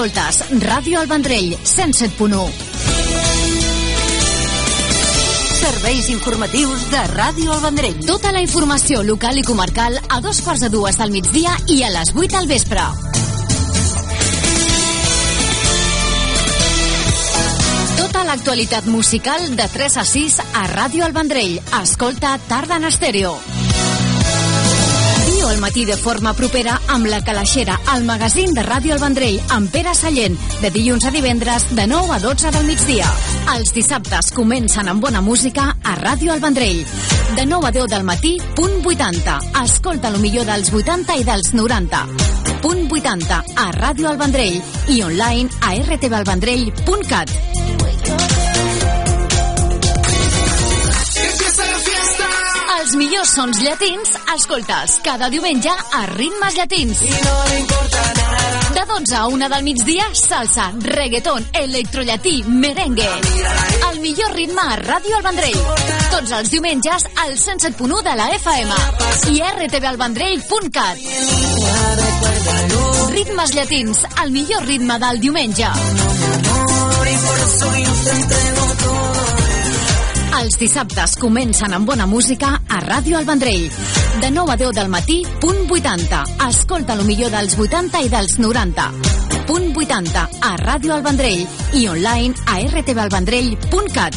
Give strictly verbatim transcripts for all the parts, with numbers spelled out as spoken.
Escoltes Ràdio El Vendrell, cent set punt u. Serveis informatius de Ràdio El Vendrell. Tota la informació local i comarcal a dos quarts de dues del migdia i a les vuit al vespre. Tota l'actualitat musical de tres a sis a Ràdio El Vendrell. Escolta Tarda en Estèreo. Al matí de forma propera amb La Calaixera, el magazín de Ràdio El Vendrell, amb Pere Sallent, de dilluns a divendres, de nou a dotze del migdia. Els dissabtes comencen amb bona música a Ràdio El Vendrell. De nou a deu del matí, punt vuitanta. Escolta lo millor dels vuitanta i dels noranta. Punt vuitanta a Ràdio El Vendrell i online a r t v el vendrell punt cat. Els millors sons llatins, escoltes cada diumenge a Ritmes Llatins. De dotze a una del migdia, salsa, reggaeton, electrollatí, merengue. El millor ritme a Ràdio El Vendrell. Tots els diumenges al cent set punt u de la F M i r t v el vendrell punt cat. Ritmes Llatins, el millor ritme del diumenge. Els dissabtes comencen amb bona música a Ràdio El Vendrell. De nou a deu del matí, punt vuitanta. Escolta lo millor dels vuitanta i dels noranta. Punt vuitanta a Ràdio El Vendrell i online a r t v el vendrell punt cat.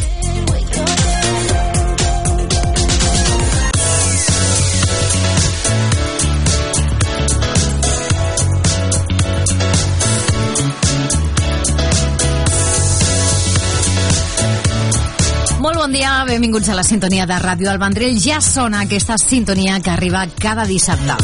Molt bon dia, benvinguts a la sintonia de Ràdio El Vendrell. Ja sona aquesta sintonia que arriba cada dissabte.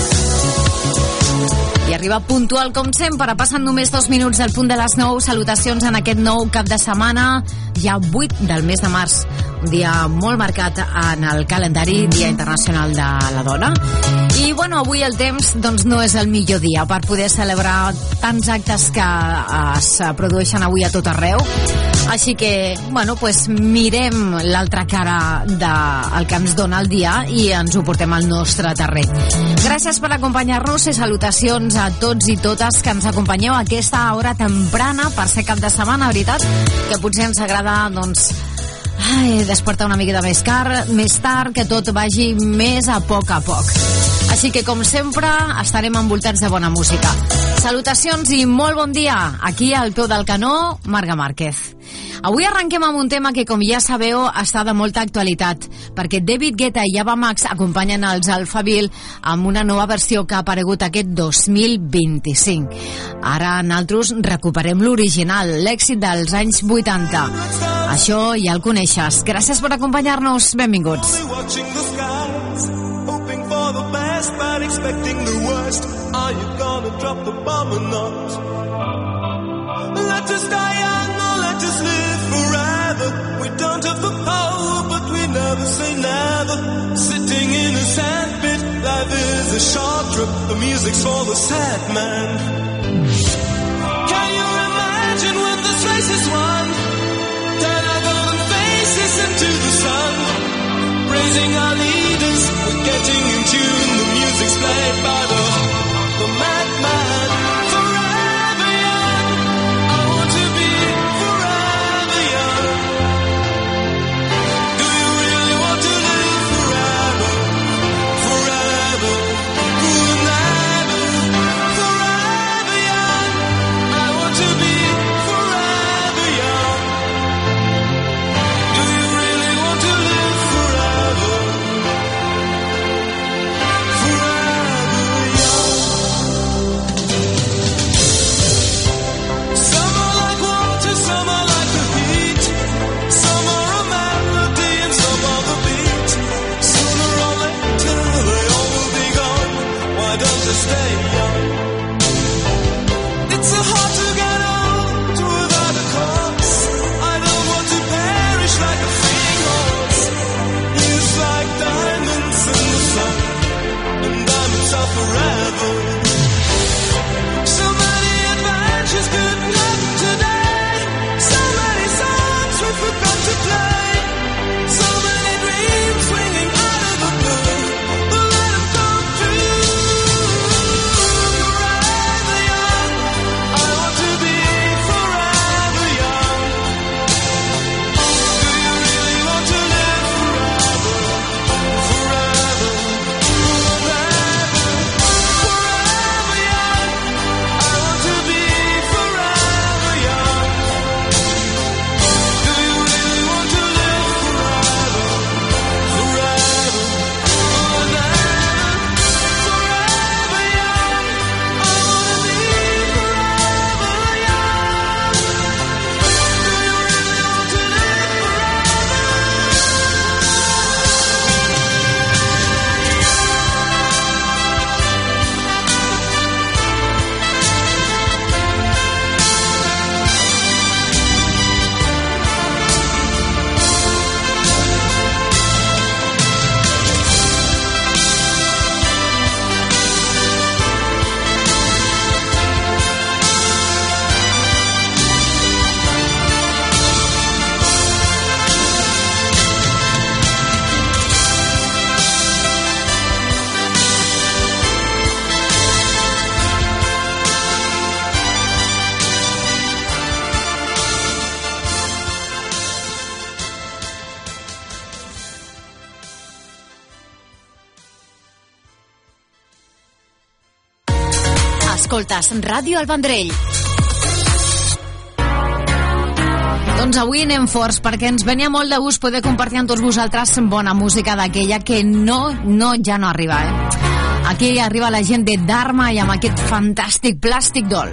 I arriba puntual com sempre, passen només dos minuts del punt de les nou. Salutacions en aquest nou cap de setmana, ja vuit del mes de març. Un dia molt marcat en el calendari, Dia Internacional de la Dona. I bueno, avui el temps doncs, no és el millor dia per poder celebrar tants actes que es produeixen avui a tot arreu. Així que, bueno, pues mirem l'altra cara del que ens dona el dia i ens ho portem al nostre terreny. Gràcies per acompanyar-nos i salutacions a tots i totes que ens acompanyeu a aquesta hora temprana per ser cap de setmana, veritat, que potser ens agrada, doncs, ai, despertar una miqueta més, car, més tard, que tot vagi més a poc a poc. Així que, com sempre, estarem envoltats de bona música. Salutacions i molt bon dia. Aquí, al peu del canó, Marga Márquez. Avui arrenquem amb un tema que, com ja sabeu, està de molta actualitat, perquè David Guetta i Ava Max acompanyen els Alphaville amb una nova versió que ha aparegut aquest dos mil vint-i-cinc. Ara nosaltres recuperem l'original, l'èxit dels anys vuitanta. Això ja el coneixes. Gràcies per acompanyar-nos. Benvinguts. But expecting the worst. Are you gonna drop the bomb or not? Let us die young or let us live forever. We don't have the power, but we never say never. Sitting in a sandpit, life is a short trip. The music's for the sad man. Can you imagine when this race is won? Turn our golden faces into the sun. Praising our leaders, we're getting in tune. The music's played by the, the madman. Forever young, I want to be forever young. Do you really want to live forever? Forever, forever, forever young. I want to be forever young. Do you really want to live forever? Forever Escoltes Ràdio El Vendrell. Doncs avui anem forts perquè ens venia molt de gust poder compartir amb tots vosaltres bona música d'aquella que no, no, ja no arriba, eh? Aquí arriba la gent de Dharma i amb aquest fantàstic Plastic Doll.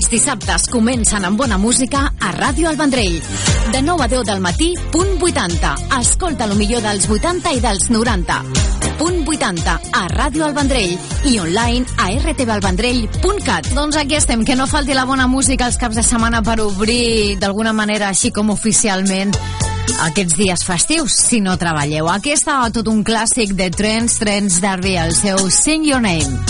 dissabtes comencen amb bona música a Ràdio El Vendrell. De nou a deu del matí, punt vuitanta. Escolta lo millor dels vuitanta i dels noranta. Punt vuitanta a Ràdio El Vendrell i online a r t v el vendrell punt cat. Doncs aquí estem, que no falti la bona música els caps de setmana per obrir d'alguna manera així com oficialment aquests dies festius, si no treballeu. Aquí està tot un clàssic de Trents, Trents D'Arby, el seu Sing Your Name.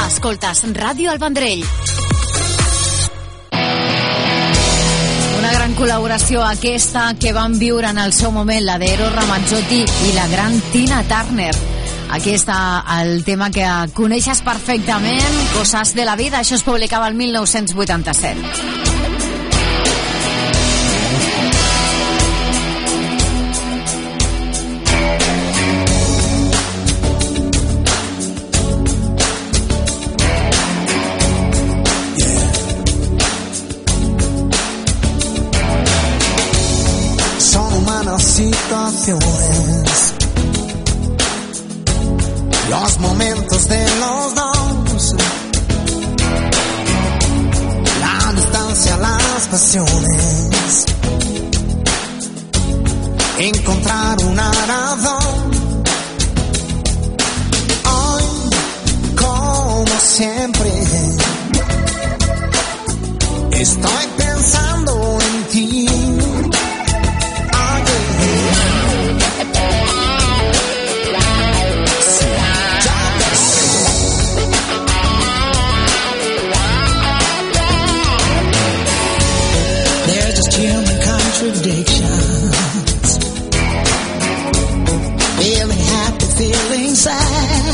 Escoltes Ràdio El Vendrell. Una gran col·laboració aquesta que van viure en el seu moment la d'Eros Ramazzotti i la gran Tina Turner. Aquí està el tema que coneixes perfectament, Coses de la vida. Això es publicava el mil nou-cents vuitanta-set. Situaciones, los momentos de los dos, la distancia, las pasiones, encontrar una razón. Hoy, como siempre, estoy pensando en ti. Contradictions, feeling happy, feeling sad,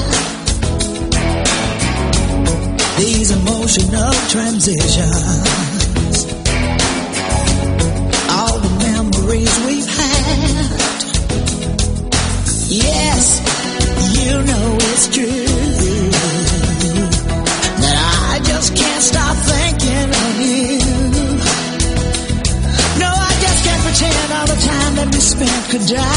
these emotional transitions, all the memories we've had. Yes, you know it's true that I just can't stop thinking of you. Pretend all the time that we spent could die.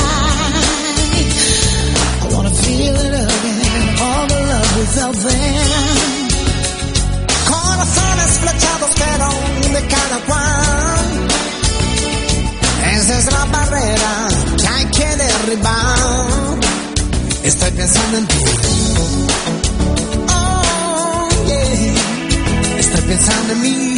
I wanna feel it again, all the love we felt then. Corazones flechados pero de cada cual. Esa es la barrera que hay que derribar. Estoy pensando en ti. Oh, yeah. Estoy pensando en mí.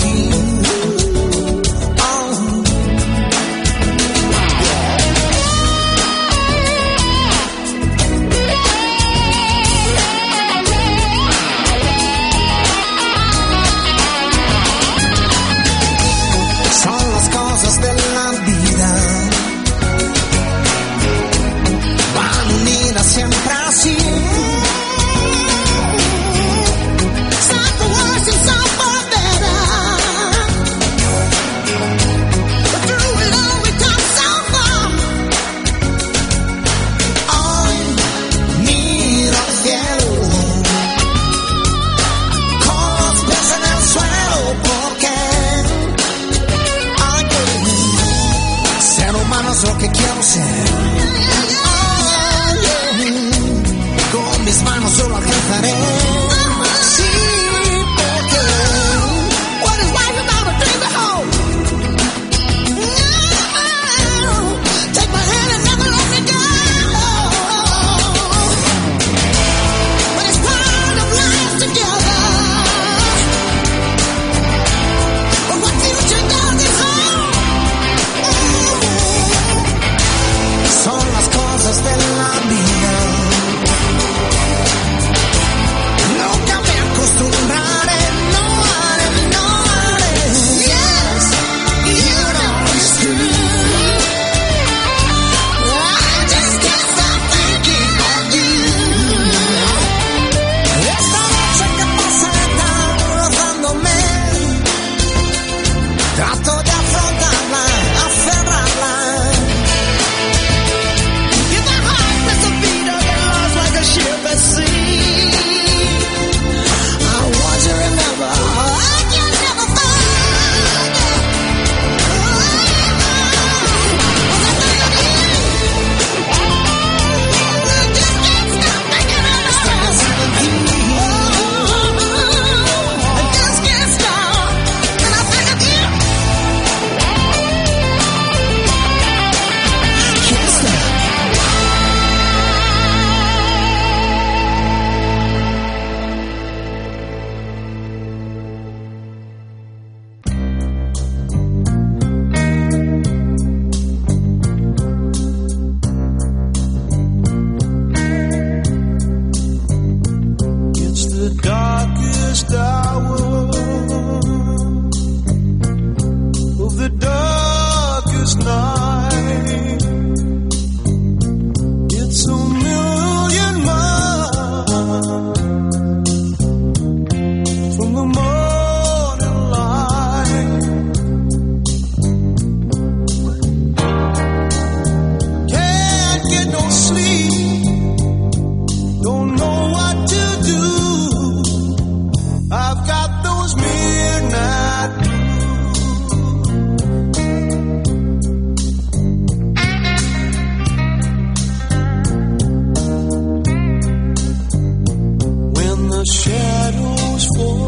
no sleep, don't know what to do. I've got those midnight blues. When the shadows fall,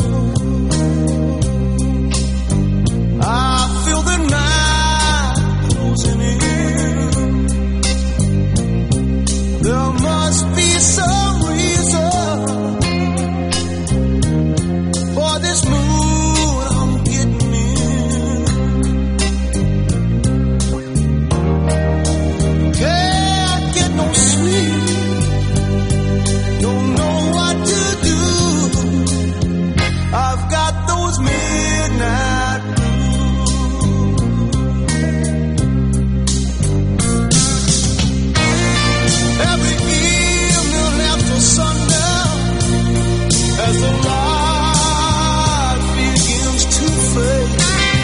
I feel the night closing in. There must be some reason for this mood I'm getting in. Can't get no sleep, don't know what to do. I've got those midnight as the light begins to fade.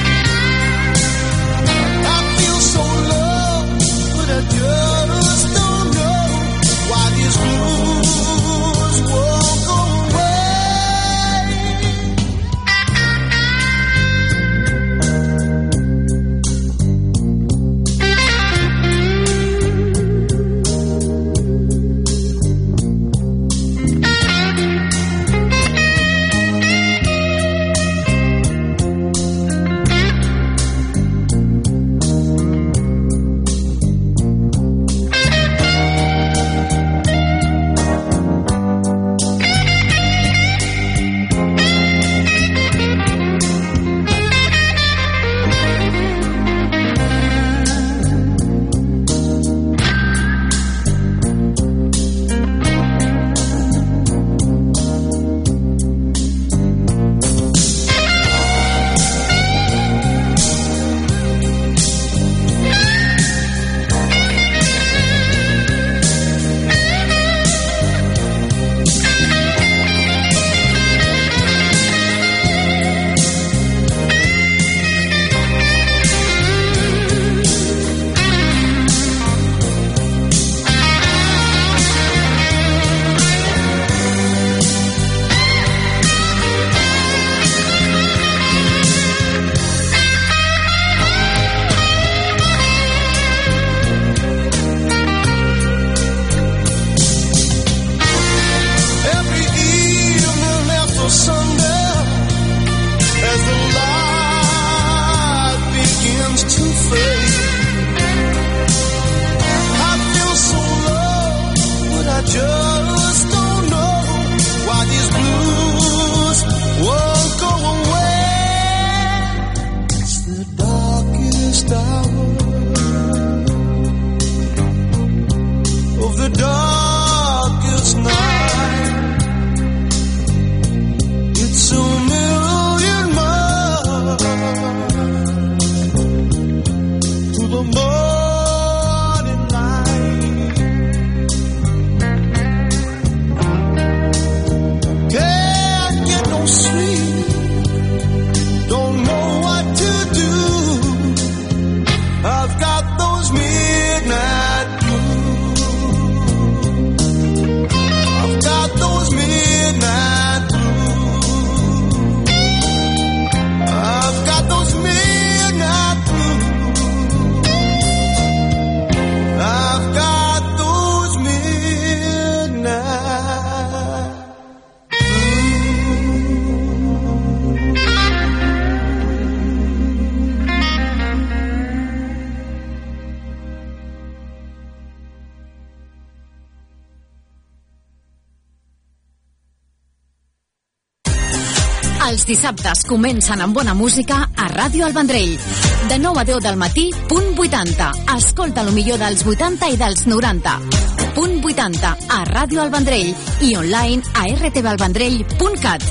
I feel so low, but I just don't know why these blues won't go Els dissabtes comencen amb bona música a Ràdio El Vendrell. De nou a deu del matí, punt vuitanta. Escolta lo millor dels vuitanta i dels noranta. Punt vuitanta a Ràdio El Vendrell i online a r t v el vendrell punt cat.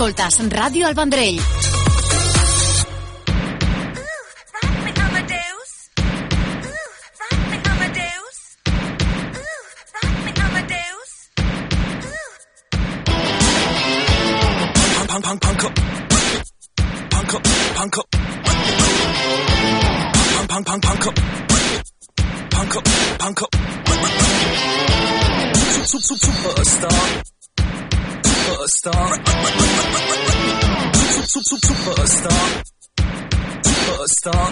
Escoltes Ràdio El Vendrell. Punk, punk, punk up. Punk up, punk up. Punk, punk, punk, punk up. Punk up, punk up. Superstar. Superstar. Superstar. Superstar.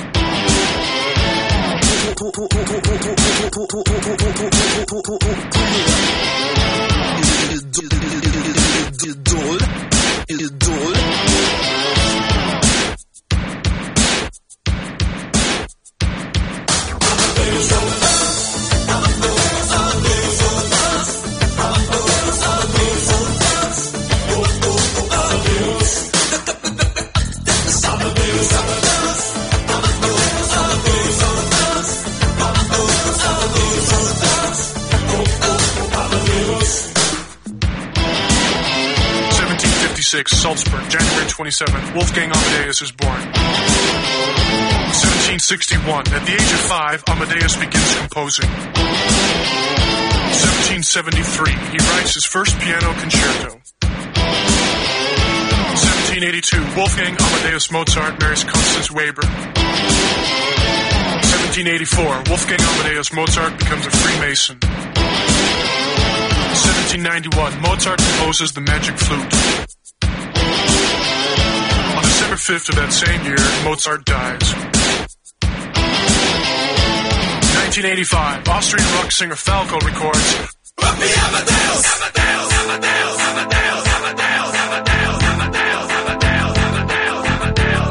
Idol. Idol. Salzburg, January twenty-seventh, Wolfgang Amadeus is born. seventeen sixty-one, at the age of five, Amadeus begins composing. seventeen seventy-three, he writes his first piano concerto. seventeen eighty-two, Wolfgang Amadeus Mozart marries Constance Weber. seventeen eighty-four, Wolfgang Amadeus Mozart becomes a Freemason. seventeen ninety-one, Mozart composes the Magic Flute. December fifth of that same year, Mozart dies. nineteen eighty-five, Austrian rock singer Falco records Amadeus, Amadeus, Amadeus, Amadeus, Amadeus, Amadeus, Amadeus, Amadeus, Amadeus, Amadeus,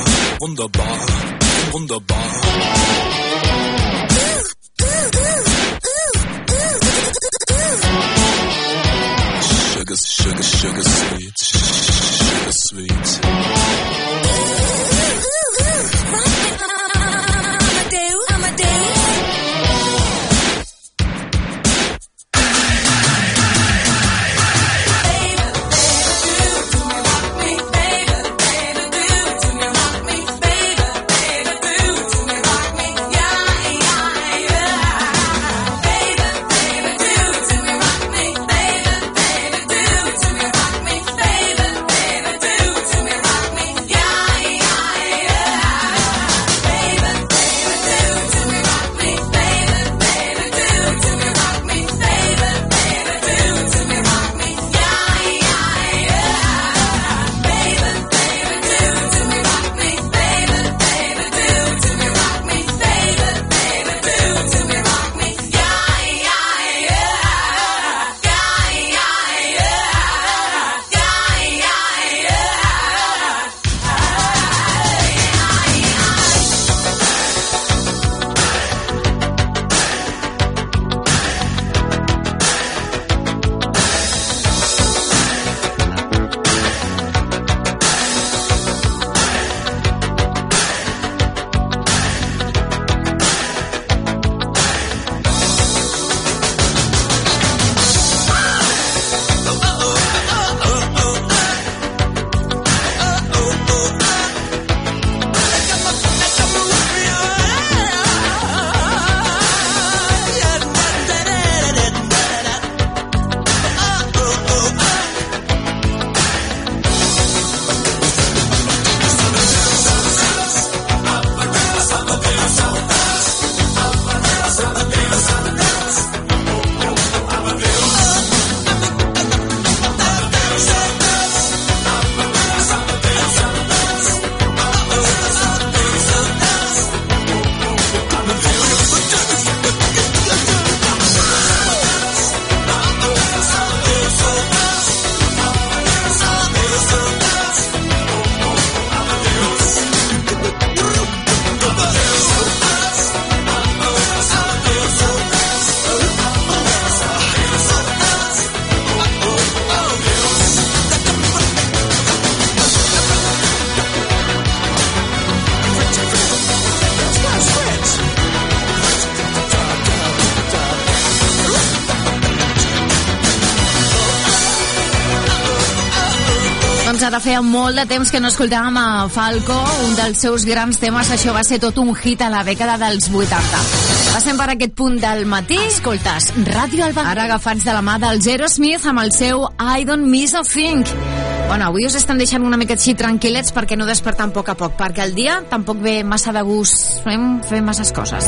wunderbar, wunderbar. Sugar, sugar, sugar sweet, sugar sweet. Ara feia molt de temps que no escoltàvem a Falco, un dels seus grans temes. Això va ser tot un hit a la dècada dels vuitanta. Passem per aquest punt del matí. Escoltes, Ràdio Alba. Ara agafats de la mà del Aerosmith amb el seu I Don't Miss a Thing. Bueno, avui us estan deixant una mica així tranquil·lets perquè no desperten a poc a poc, perquè el dia tampoc ve massa de gust. Fem, fem masses coses.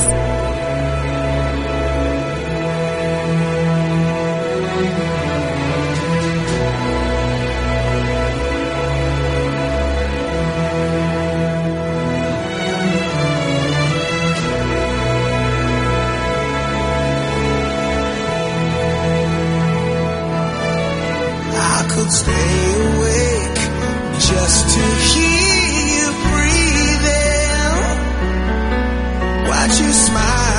Stay awake just to hear you breathing. Watch you smile.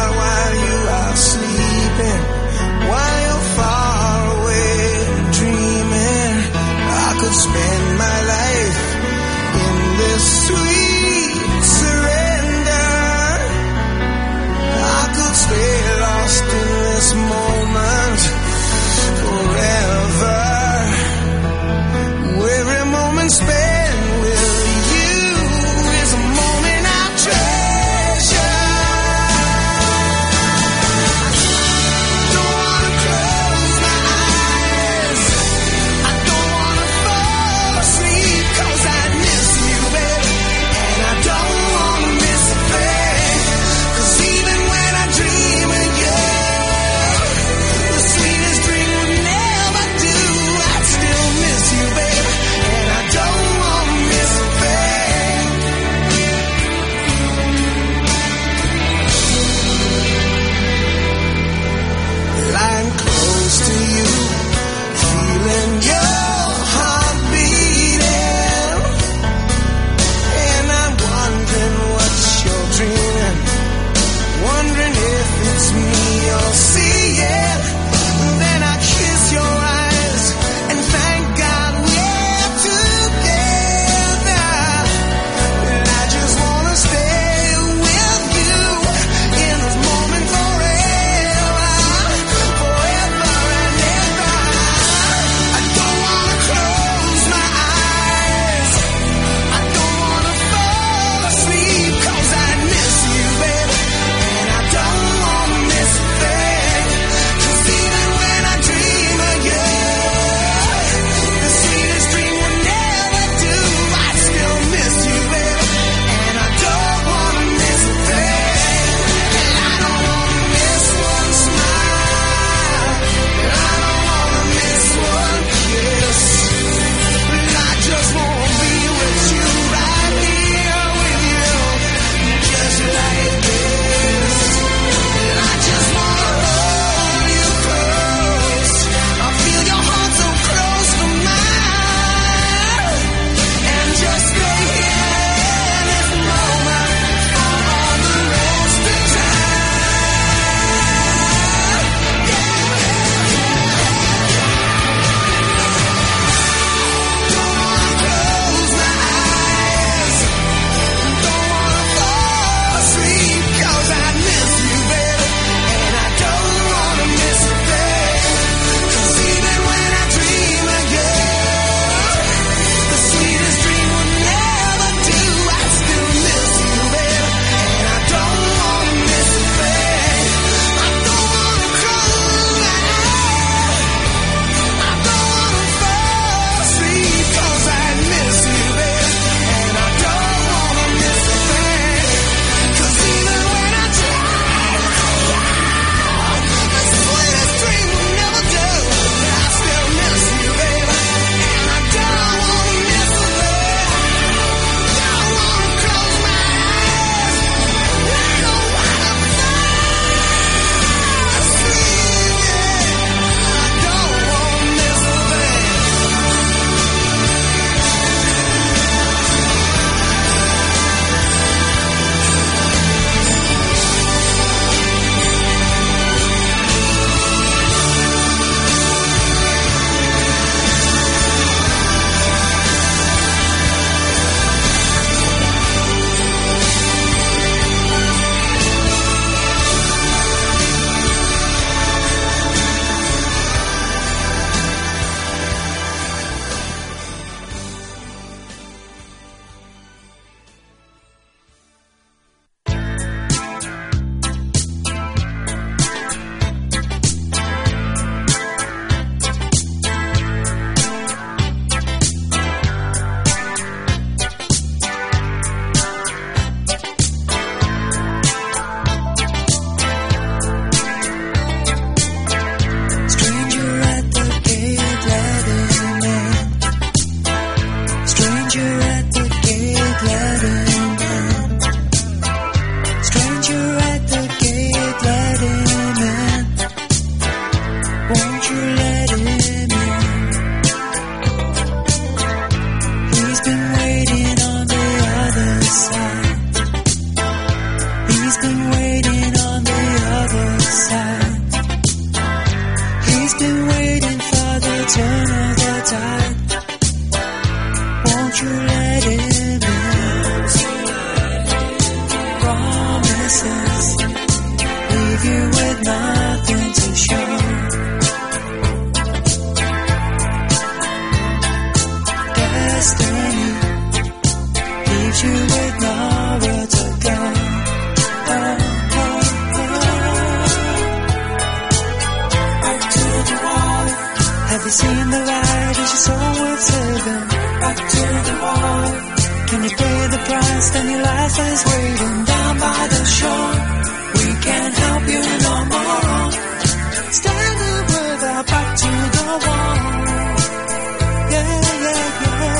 and your life is waiting down by the shore. We can't help you no more. Standing with our back to the wall. Yeah, yeah, yeah.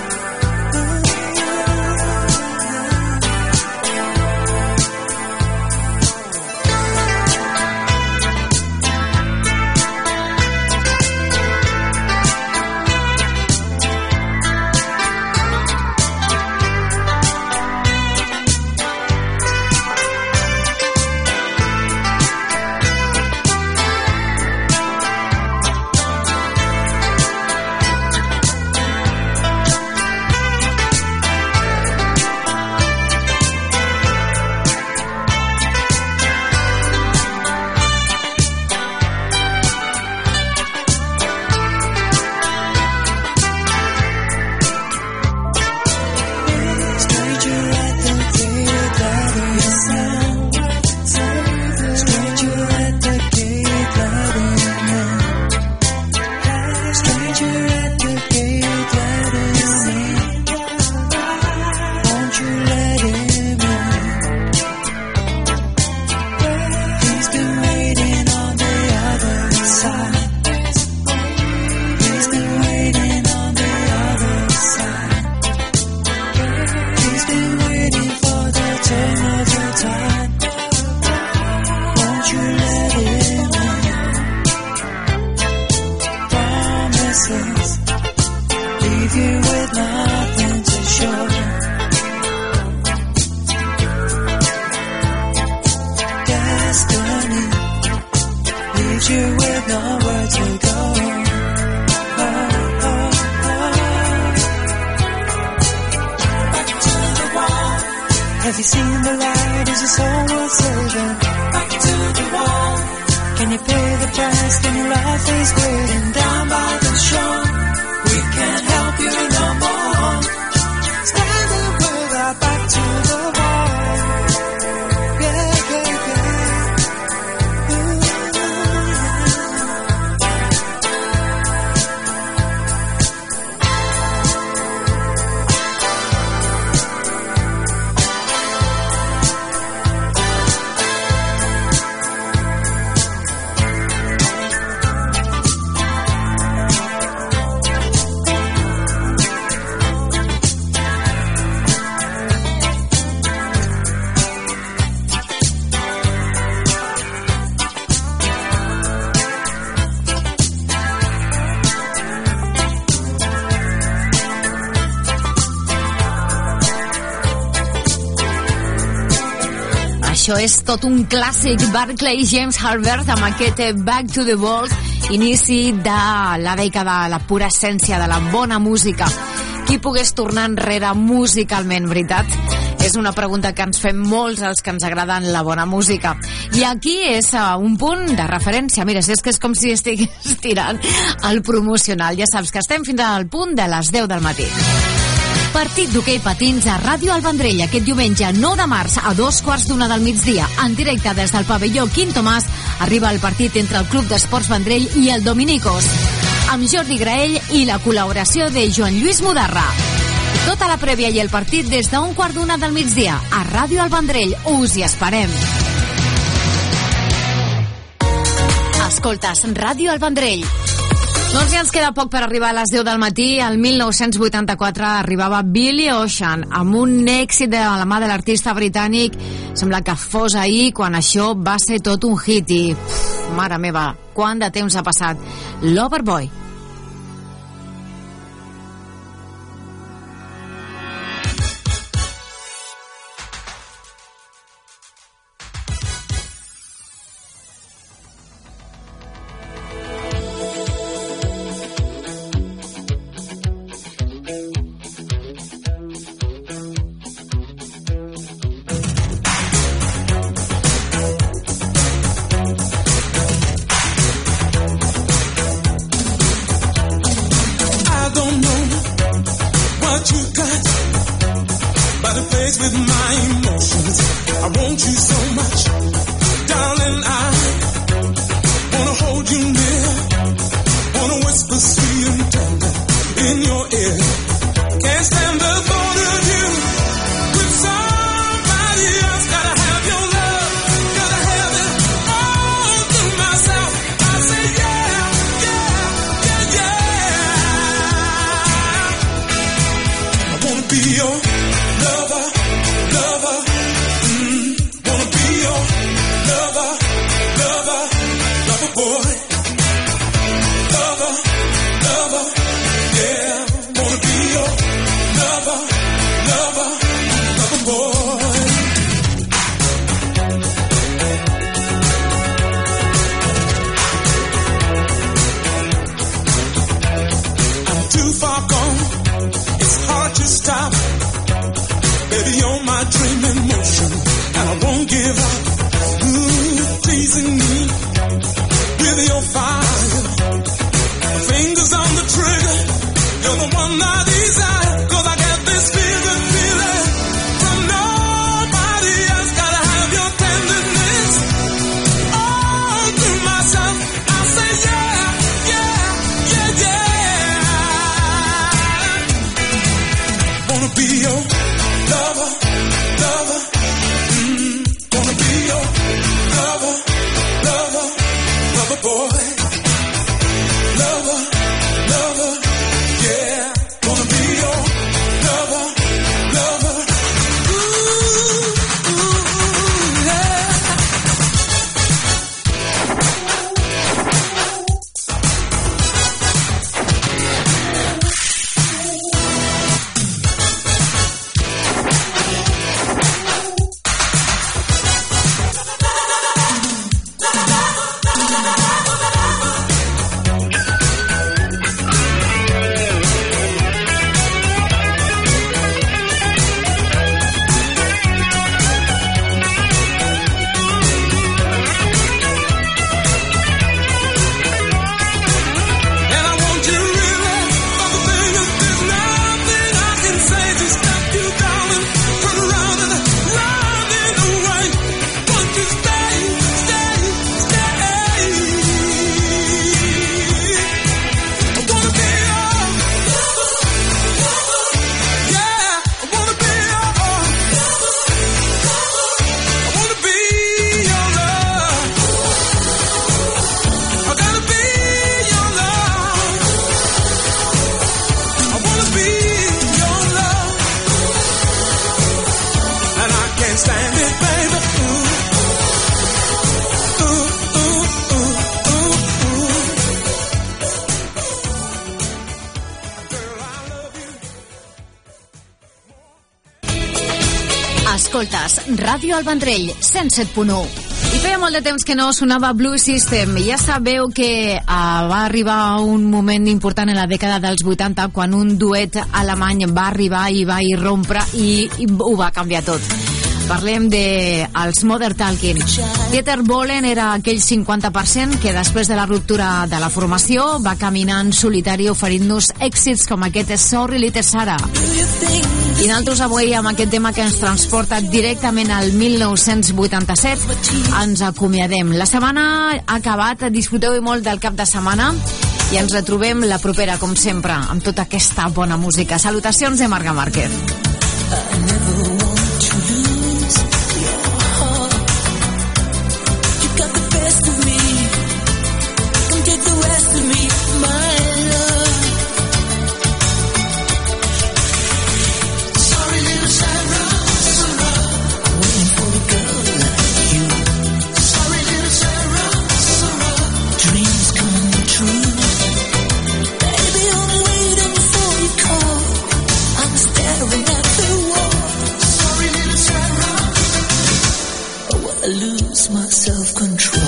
Això és tot un clàssic. Barclay James Harvard amb aquest Back to the Vault, inici de la dècada, la pura essència de la bona música. Qui pogués tornar enrere musicalment, veritat? És una pregunta que ens fem molts els que ens agraden la bona música. I aquí és uh, un punt de referència. Mira, si és que és com si estigués tirant el promocional. Ja saps que estem fins al punt de les deu del matí. Partit d'hoquei patins a Ràdio El Vendrell aquest diumenge nou de març a dos quarts d'una del migdia. En directe des del pavelló Quim Tomàs arriba el partit entre el Club d'Esports Vendrell i el Dominicos, amb Jordi Graell i la col·laboració de Joan Lluís Mudarra. Tota la prèvia i el partit des d'un quart d'una del migdia a Ràdio El Vendrell. Us hi esperem. Escoltes Ràdio El Vendrell. Doncs ja ens queda poc per arribar a les deu del matí. El mil nou-cents vuitanta-quatre arribava Billy Ocean amb un èxit de la mà de l'artista britànic. Sembla que fos ahir quan això va ser tot un hit i, pff, mare meva, quant de temps ha passat. Loverboy. In your ear, can't stand the thought of you with Escoltes Ràdio El Vendrell, cent set punt u. I feia molt de temps que no sonava Blue System. Ja sabeu que uh, va arribar un moment important en la dècada dels vuitanta quan un duet alemany va arribar i va irrompre i, i ho va canviar tot. Parlem de els Modern Talking. Dieter Bohlen era aquell cinquanta per cent que després de la ruptura de la formació va caminar en solitari oferint-nos èxits com aquest Sorry Little Sarah. I nosaltres avui amb aquest tema que ens transporta directament al mil nou-cents vuitanta-set ens acomiadem. La setmana ha acabat, disfruteu molt del cap de setmana i ens retrobem la propera, com sempre, amb tota aquesta bona música. Salutacions de Marga Márquez. My self-control.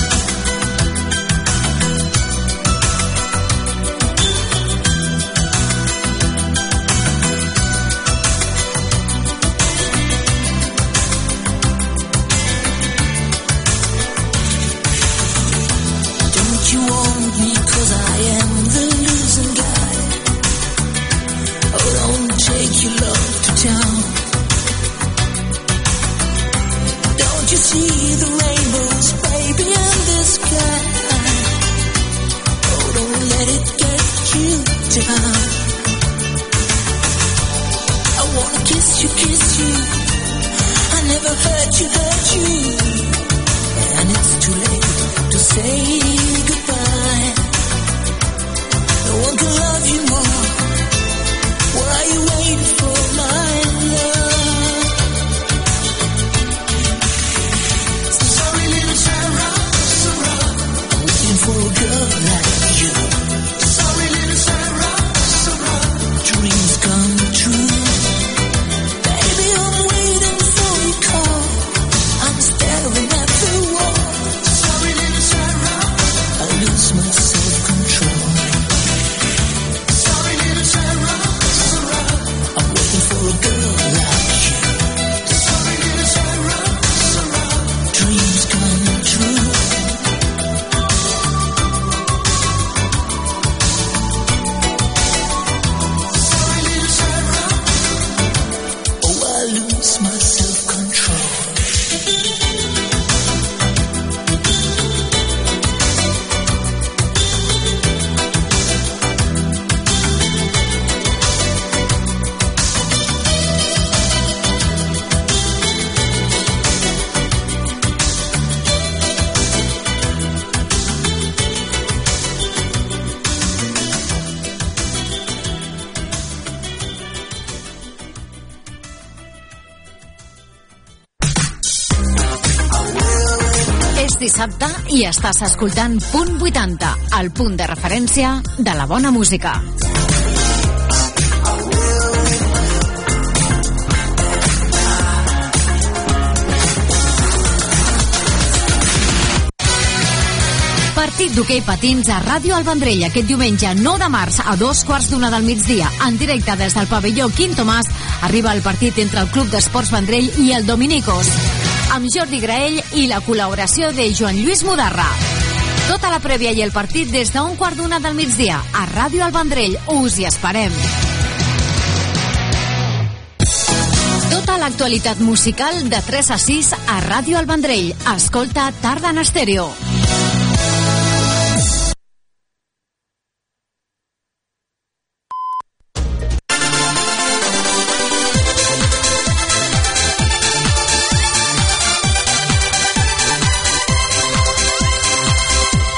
Don't you want me 'cause I am the losing guy? Oh, don't take your love to town. Don't you see the rainbows, baby, in the sky? Oh, don't let it get you down. I wanna kiss you, kiss you. I never hurt you, hurt you. And it's too late to say goodbye. No one can love you more. What are you waiting for, my love? For a girl like you. Sorry, little Sarah, Sarah. Dreams come true. Baby, I'm waiting for your call. I'm staring at the wall. Sorry, little Sarah. I lose my self-control. Sorry, little Sarah, Sarah. I'm waiting for a girl like you. Sorry, little Sarah, Sarah. Dreams come true. Dissabte i estàs escoltant Punt vuitanta, el punt de referència de la bona música. Partit d'hoquei patins a Ràdio El Vendrell aquest diumenge nou de març a dos quarts d'una del migdia. En directe des del pavelló Quim Tomàs arriba el partit entre el Club d'Esports Vendrell i el Dominicos, amb Jordi Graell i la col·laboració de Joan Lluís Mudarra. Tota la prèvia i el partit des d'un quart d'una del migdia a Ràdio El Vendrell. Us hi esperem. Tota l'actualitat musical de tres a sis a Ràdio El Vendrell. Escolta Tarda en Estèreo.